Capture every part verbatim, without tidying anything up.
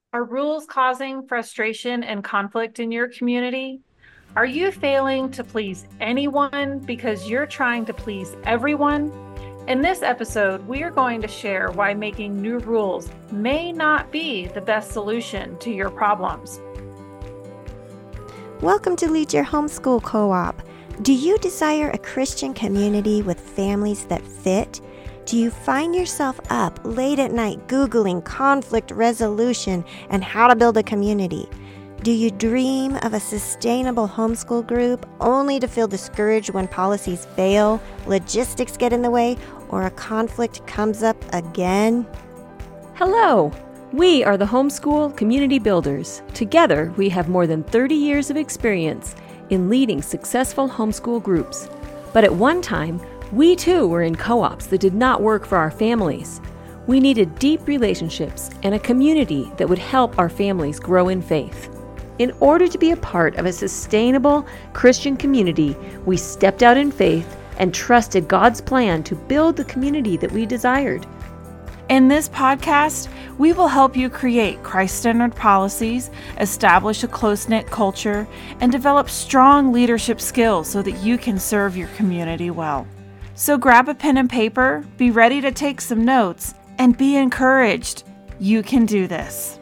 Are rules causing frustration and conflict in your community? Are you failing to please anyone because you're trying to please everyone? In this episode, we are going to share why making new rules may not be the best solution to your problems. Welcome to Lead Your Homeschool Co-op. Do you desire a Christian community with families that fit? Do you find yourself up late at night Googling conflict resolution and how to build a community? Do you dream of a sustainable homeschool group only to feel discouraged when policies fail, logistics get in the way, or a conflict comes up again? Hello! We are the Homeschool Community Builders. Together, we have more than thirty years of experience in leading successful homeschool groups. But at one time, we too were in co-ops that did not work for our families. We needed deep relationships and a community that would help our families grow in faith. In order to be a part of a sustainable Christian community, we stepped out in faith and trusted God's plan to build the community that we desired. In this podcast, we will help you create Christ-centered policies, establish a close-knit culture, and develop strong leadership skills so that you can serve your community well. So grab a pen and paper, be ready to take some notes, and be encouraged. You can do this.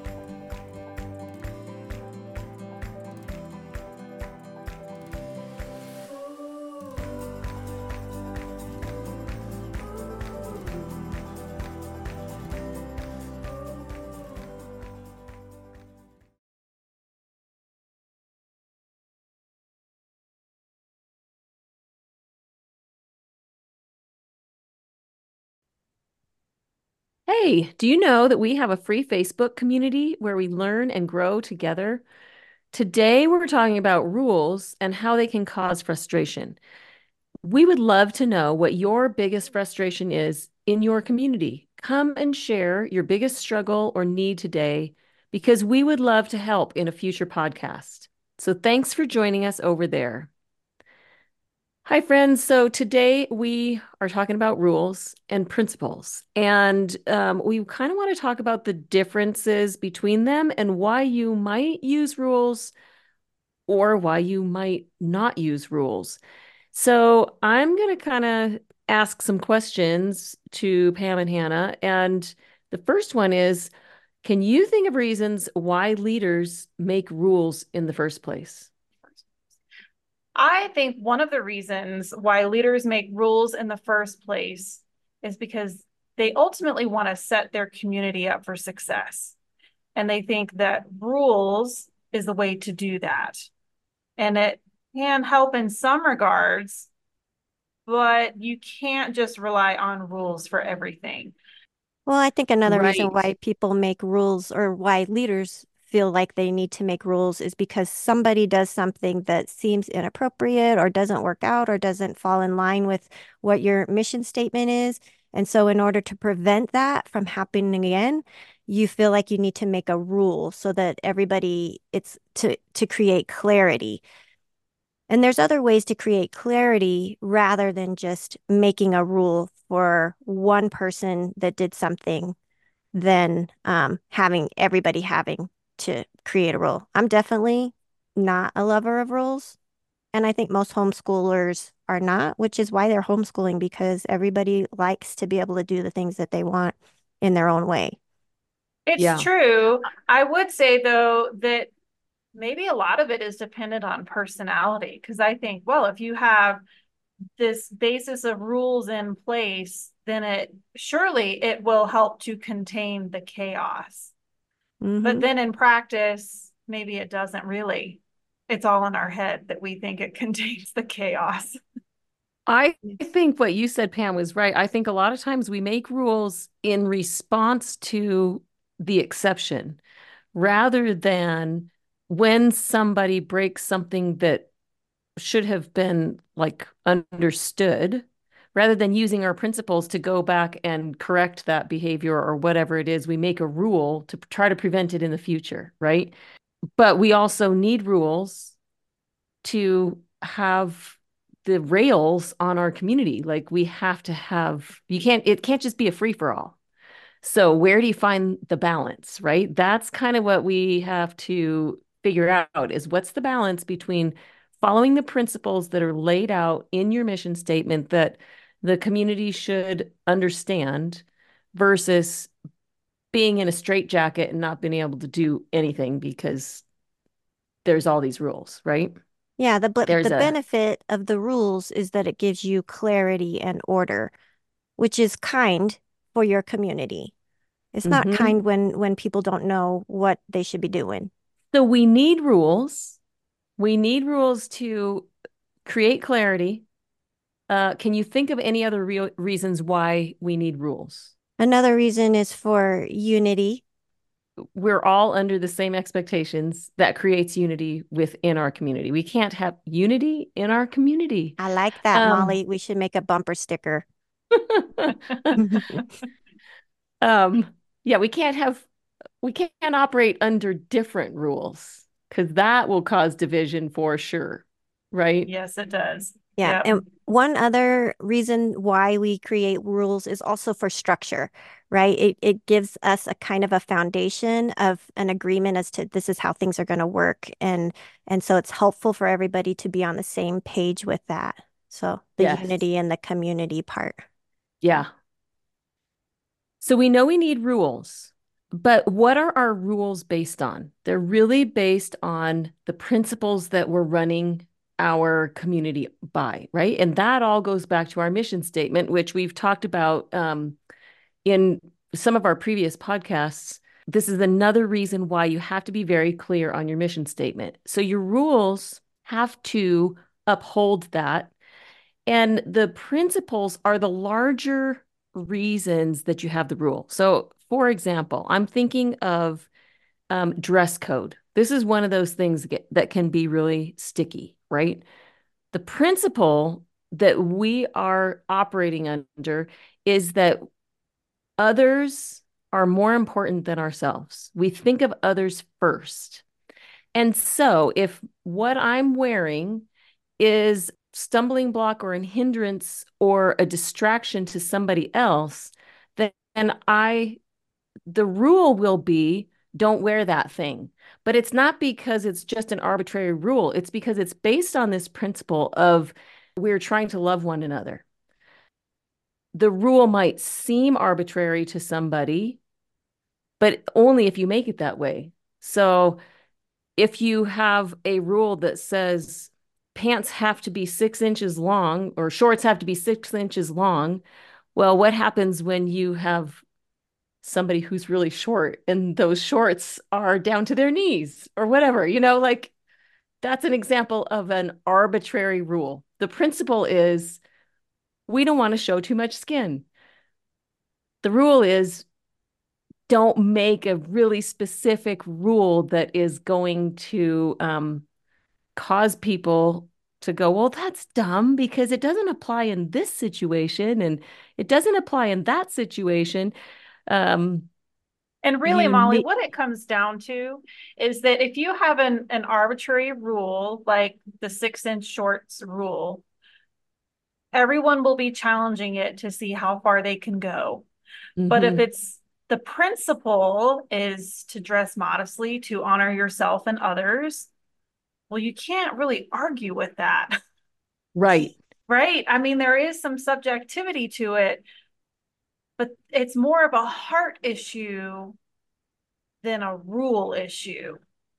Hey, do you know that we have a free Facebook community where we learn and grow together? Today, we're talking about rules and how they can cause frustration. We would love to know what your biggest frustration is in your community. Come and share your biggest struggle or need today because we would love to help in a future podcast. So thanks for joining us over there. Hi, friends. So today we are talking about rules and principles, and um, we kind of want to talk about the differences between them and why you might use rules or why you might not use rules. So I'm going to kind of ask some questions to Pam and Hannah. And the first one is, can you think of reasons why leaders make rules in the first place? I think one of the reasons why leaders make rules in the first place is because they ultimately want to set their community up for success. And they think that rules is the way to do that. And it can help in some regards, but you can't just rely on rules for everything. Well, I think another reason Right. why people make rules or why leaders feel like they need to make rules is because somebody does something that seems inappropriate or doesn't work out or doesn't fall in line with what your mission statement is. And so, in order to prevent that from happening again, you feel like you need to make a rule so that everybody, it's to to create clarity. And there's other ways to create clarity rather than just making a rule for one person that did something than um, having everybody having to create a rule. I'm definitely not a lover of rules. And I think most homeschoolers are not, which is why they're homeschooling because everybody likes to be able to do the things that they want in their own way. It's Yeah. true. I would say, though, that maybe a lot of it is dependent on personality. Because I think, well, if you have this basis of rules in place, then it surely it will help to contain the chaos. But Hmm. then in practice, maybe it doesn't really. It's all in our head that we think it contains the chaos. I think what you said, Pam, was right. I think a lot of times we make rules in response to the exception rather than when somebody breaks something that should have been like understood, rather than using our principles to go back and correct that behavior or whatever it is, we make a rule to try to prevent it in the future, right? But we also need rules to have the rails on our community. Like we have to have, you can't, it can't just be a free for all. So where do you find the balance, right? That's kind of what we have to figure out is what's the balance between following the principles that are laid out in your mission statement that the community should understand versus being in a straitjacket and not being able to do anything because there's all these rules, right? Yeah, the but There's the a benefit of the rules is that it gives you clarity and order, which is kind for your community. It's not mhm. kind when when people don't know what they should be doing. So we need rules. We need rules to create clarity. Uh, can you think of any other real reasons why we need rules? Another reason is for unity. We're all under the same expectations that creates unity within our community. We can't have unity in our community. I like that, Um, Molly. We should make a bumper sticker. um, yeah, we can't have we can't operate under different rules because that will cause division for sure, right? Yes, it does. Yeah, Yep. and one other reason why we create rules is also for structure, right? It it gives us a kind of a foundation of an agreement as to this is how things are going to work, and and so it's helpful for everybody to be on the same page with that. So the Yes. unity and the community part. Yeah. So we know we need rules, but what are our rules based on? They're really based on the principles that we're running our community by, right? And that all goes back to our mission statement, which we've talked about um, in some of our previous podcasts. This is another reason why you have to be very clear on your mission statement. So your rules have to uphold that. And the principles are the larger reasons that you have the rule. So, for example, I'm thinking of um, dress code. This is one of those things that, get, that can be really sticky, right? The principle that we are operating under is that others are more important than ourselves. We think of others first. And so, if what I'm wearing is stumbling block or a hindrance or a distraction to somebody else, then I the rule will be don't wear that thing. But it's not because it's just an arbitrary rule. It's because it's based on this principle of we're trying to love one another. The rule might seem arbitrary to somebody, but only if you make it that way. So if you have a rule that says pants have to be six inches long or shorts have to be six inches long, well, what happens when you have somebody who's really short and those shorts are down to their knees or whatever? You know, like that's an example of an arbitrary rule. The principle is we don't want to show too much skin. The rule is don't make a really specific rule that is going to um, cause people to go, well, that's dumb because it doesn't apply in this situation and it doesn't apply in that situation. Um, And really, you Molly, need, what it comes down to is that if you have an, an arbitrary rule, like the six inch shorts rule, everyone will be challenging it to see how far they can go. But if mm-hmm, it's the principle is to dress modestly, to honor yourself and others, well, you can't really argue with that, right. right? I mean, there is some subjectivity to it, but it's more of a heart issue than a rule issue.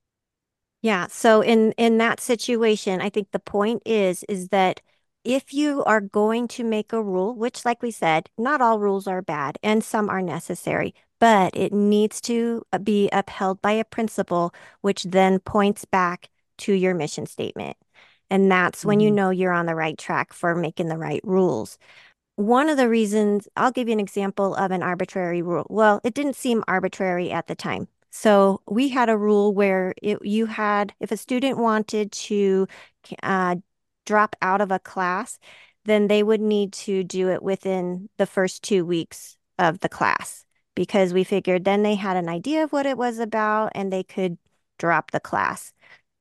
Yeah, so in in that situation, I think the point is is that if you are going to make a rule, which like we said, not all rules are bad and some are necessary, but it needs to uh, be upheld by a principle which then points back to your mission statement. And that's when you Mm-hmm. know you're on the right track for making the right rules. One of the reasons, I'll give you an example of an arbitrary rule. Well, it didn't seem arbitrary at the time. So we had a rule where it, you had, if a student wanted to uh, drop out of a class, then they would need to do it within the first two weeks of the class because we figured then they had an idea of what it was about and they could drop the class.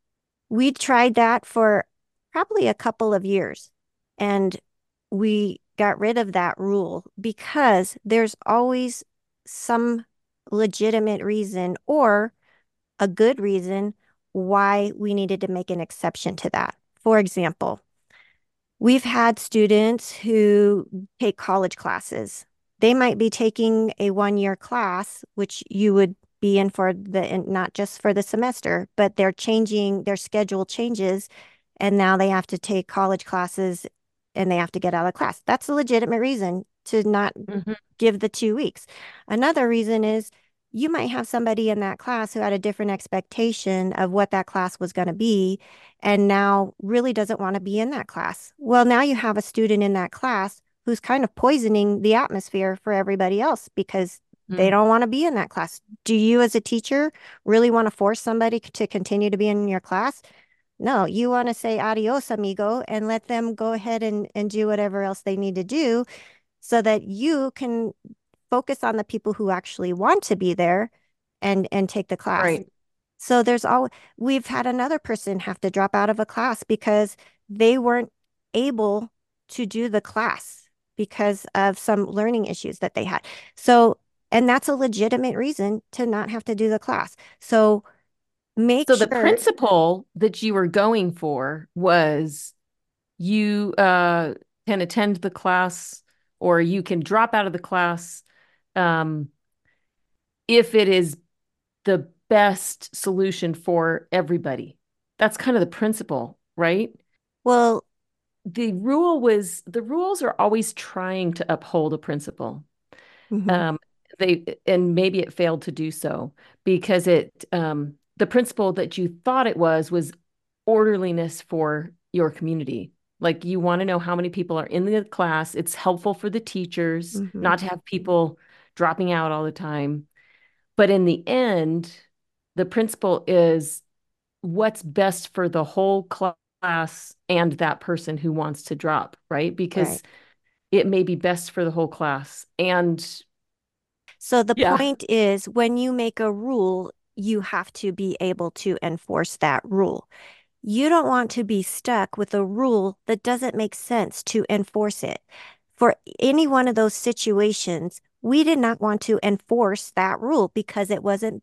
We tried that for probably a couple of years and we got rid of that rule because there's always some legitimate reason or a good reason why we needed to make an exception to that. For example, we've had students who take college classes. They might be taking a one-year class, which you would be in for the, not just for the semester, but they're changing, their schedule changes, and now they have to take college classes and they have to get out of class. That's a legitimate reason to not Mhm. give the two weeks. Another reason is you might have somebody in that class who had a different expectation of what that class was going to be and now really doesn't want to be in that class. Well, now you have a student in that class who's kind of poisoning the atmosphere for everybody else because they Mm. don't want to be in that class. Do you, as a teacher, really want to force somebody to continue to be in your class? No, you want to say adios, amigo, and let them go ahead and, and do whatever else they need to do so that you can focus on the people who actually want to be there and and take the class. Right. So there's all we've had another person have to drop out of a class because they weren't able to do the class because of some learning issues that they had. So, and that's a legitimate reason to not have to do the class. So make So the sure, principle that you were going for was you uh, can attend the class or you can drop out of the class um, if it is the best solution for everybody. That's kind of the principle, right? well, The rule was the rules are always trying to uphold a principle. mhm, Um, they and maybe it failed to do so because it um, the principle that you thought it was was orderliness for your community. Like you want to know how many people are in the class. It's helpful for the teachers mhm, not to have people dropping out all the time. But in the end, the principle is what's best for the whole class and that person who wants to drop, right? right. Because it may be best for the whole class. And So the yeah, point is when you make a rule, you have to be able to enforce that rule. You don't want to be stuck with a rule that doesn't make sense to enforce it. For any one of those situations, we did not want to enforce that rule because it wasn't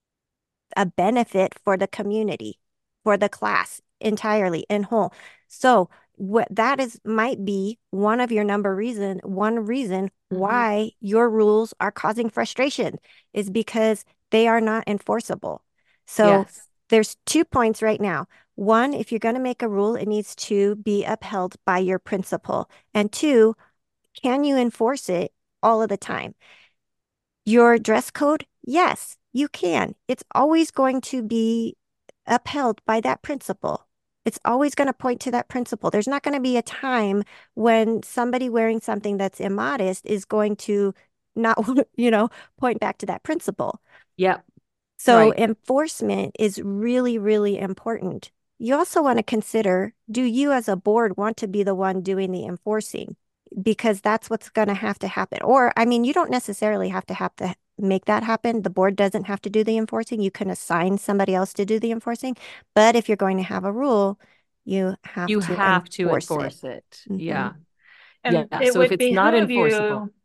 a benefit for the community, for the class entirely in whole. So what that is might be one of your number reason, one reason mhm, why your rules are causing frustration is because they are not enforceable. So yes, there's two points right now. One, if you're going to make a rule, it needs to be upheld by your principal. And two, can you enforce it all of the time? Your dress code? Yes, you can. It's always going to be upheld by that principle. It's always going to point to that principle. There's not going to be a time when somebody wearing something that's immodest is going to not, you know, point back to that principle. yep, So right, enforcement is really, really important. You also want to consider, do you as a board want to be the one doing the enforcing? Because that's what's going to have to happen. Or, I mean, you don't necessarily have to have to make that happen. The board doesn't have to do the enforcing. You can assign somebody else to do the enforcing. But if you're going to have a rule, you have you to have to enforce it. enforce it. Mhm. Yeah, And yeah. it So if would it's not behoove enforceable, you,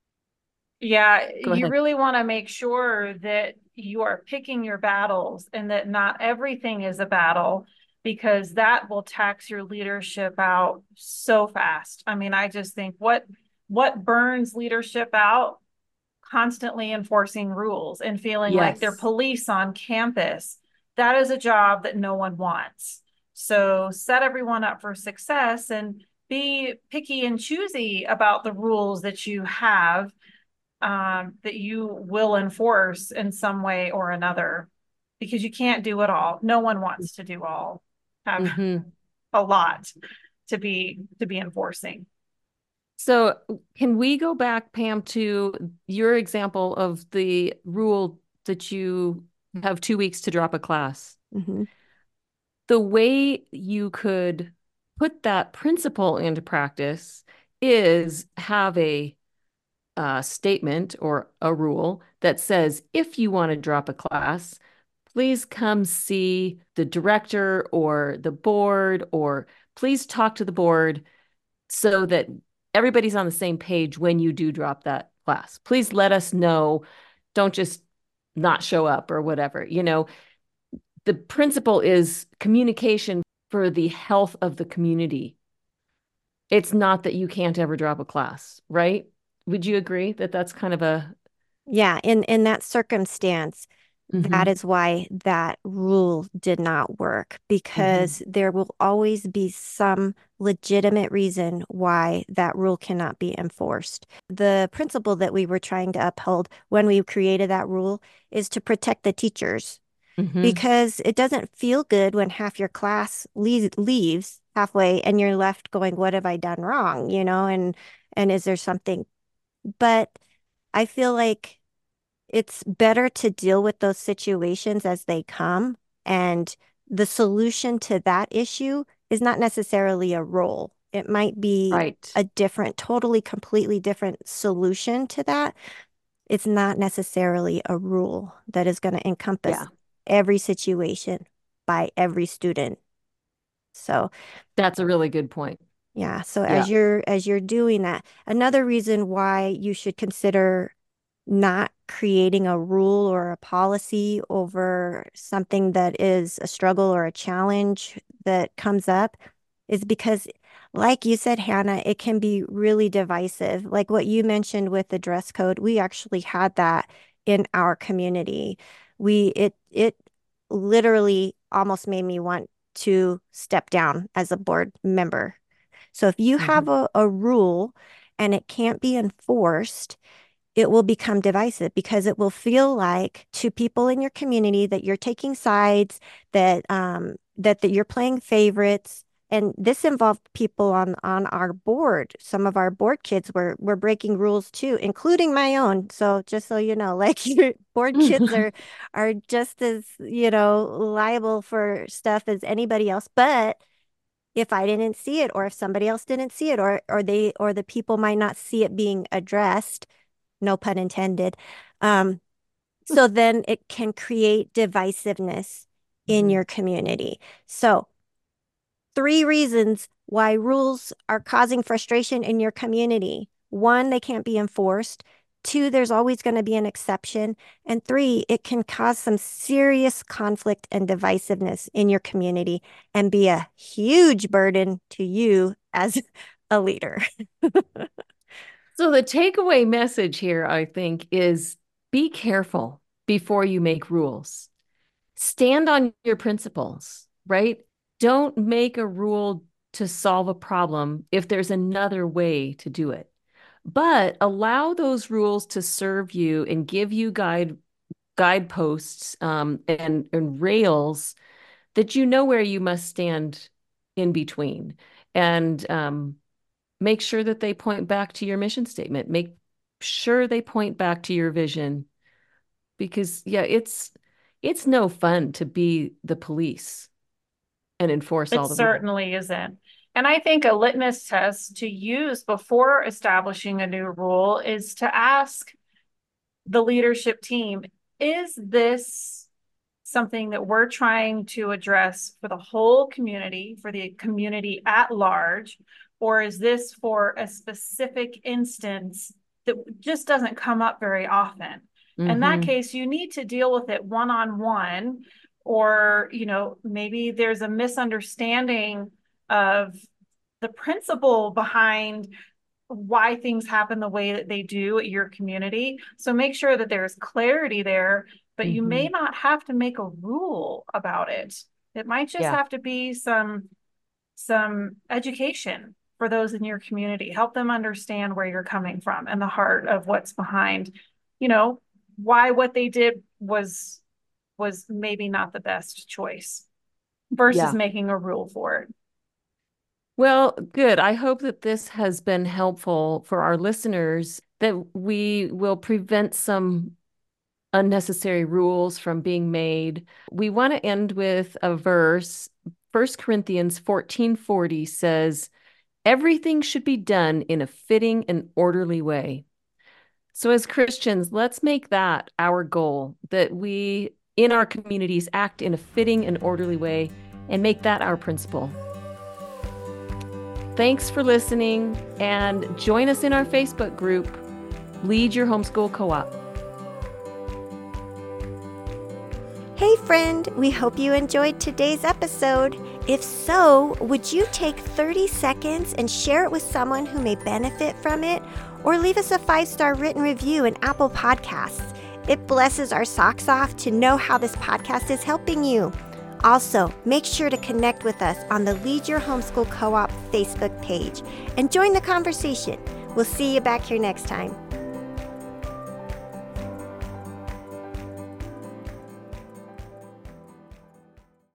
yeah, go you ahead. really want to make sure that you are picking your battles and that not everything is a battle because that will tax your leadership out so fast. I mean, I just think what what burns leadership out constantly enforcing rules and feeling like they're Yes. police on campus. That is a job that no one wants. So set everyone up for success and be picky and choosy about the rules that you have um, that you will enforce in some way or another because you can't do it all. No one wants to do all, have Hmm. a lot to be to be enforcing. So can we go back, Pam, to your example of the rule that you have two weeks to drop a class? Mhm. The way you could put that principle into practice is have a uh, statement or a rule that says if you want to drop a class, please come see the director or the board, or please talk to the board so that everybody's on the same page when you do drop that class. Please let us know. Don't just not show up or whatever. You know, the principle is communication for the health of the community. It's not that you can't ever drop a class, right? Would you agree that that's kind of a Yeah, in in that circumstance, that Mhm. is why that rule did not work, Mhm. because there will always be some legitimate reason why that rule cannot be enforced. The principle that we were trying to uphold when we created that rule is to protect the teachers, Mhm. because it doesn't feel good when half your class leaves leaves halfway and you're left going, what have I done wrong? You know, and and is there something? But I feel like it's better to deal with those situations as they come. And the solution to that issue is not necessarily a role. It might be Right. a different, totally, completely different solution to that. It's not necessarily a rule that is going to encompass Yeah. every situation by every student. So, That's a really good point. yeah, so as Yeah. you're as you're doing that, another reason why you should consider not creating a rule or a policy over something that is a struggle or a challenge that comes up is because, like you said, Hannah, it can be really divisive. Like what you mentioned with the dress code, we actually had that in our community. We it it literally almost made me want to step down as a board member. So if you have Mhm. a, a rule and it can't be enforced, it will become divisive because it will feel like to people in your community that you're taking sides, that um, that that you're playing favorites. And this involved people on on our board. Some of our board kids were were breaking rules too, including my own. So just so you know, like your board kids are are just as, you know, liable for stuff as anybody else. But if I didn't see it, or if somebody else didn't see it, or or they or the people might not see it being addressed, no pun intended. Um, so then it can create divisiveness in Mhm. your community. So, three reasons why rules are causing frustration in your community. One, they can't be enforced. Two, there's always going to be an exception. And three, it can cause some serious conflict and divisiveness in your community and be a huge burden to you as a leader. So the takeaway message here, I think, is be careful before you make rules. Stand on your principles, right? Don't make a rule to solve a problem if there's another way to do it. But allow those rules to serve you and give you guide guideposts um, and, and rails that you know where you must stand in between. And um, make sure that they point back to your mission statement. Make sure they point back to your vision because yeah, it's it's no fun to be the police and enforce It all the rules. certainly isn't. And I think a litmus test to use before establishing a new rule is to ask the leadership team, is this something that we're trying to address for the whole community, for the community at large, or is this for a specific instance that just doesn't come up very often? In that Mm-hmm. case, you need to deal with it one-on-one, or, you know, maybe there's a misunderstanding of the principle behind why things happen the way that they do at your community. So make sure that there's clarity there, but you Mm-hmm. may not have to make a rule about it. It might just Yeah. have to be some some education for those in your community. Help them understand where you're coming from and the heart of what's behind, you know, why what they did was was maybe not the best choice versus Yeah. making a rule for it. Well, good. I hope that this has been helpful for our listeners, that we will prevent some unnecessary rules from being made. We want to end with a verse. First Corinthians fourteen forty says, everything should be done in a fitting and orderly way. So, as Christians, let's make that our goal, that we in our communities act in a fitting and orderly way and make that our principle. Thanks for listening and join us in our Facebook group. Lead Your Homeschool Co-op. Hey friend, we hope you enjoyed today's episode. If so, would you take thirty seconds and share it with someone who may benefit from it? Or leave us a five-star written review in Apple Podcasts. It blesses our socks off to know how this podcast is helping you. Also, make sure to connect with us on the Lead Your Homeschool Co-op Facebook page and join the conversation. We'll see you back here next time.